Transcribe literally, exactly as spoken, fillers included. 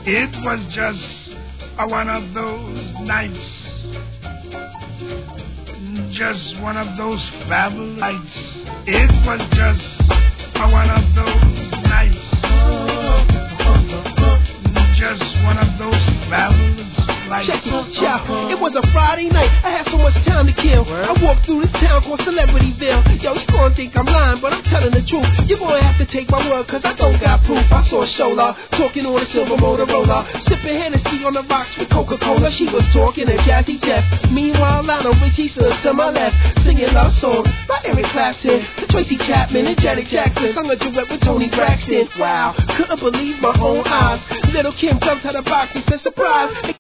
It was just a one of those nights, just one of those fabulous nights. It was just a one of those nights, just one of those fabulous nights. Check it, y'all. It was a Friday night. I had so much time to kill. I walked through this town called Celebrityville. Yo, you gonna think I'm lying, but I'm telling the truth. You're gonna have to take my word, cause I don't got proof. I saw Shola talking on a silver Motorola, sipping Hennessy on the rocks with Coca-Cola. She was talking to Jazzy Jeff. Meanwhile, Lionel Richie stood to my left, singing love songs by Eric Clapton to Tracy Chapman and Janet Jackson. Sung a duet with Tony Braxton. Wow, couldn't believe my own eyes. Little Kim jumped out of the box and said, surprise.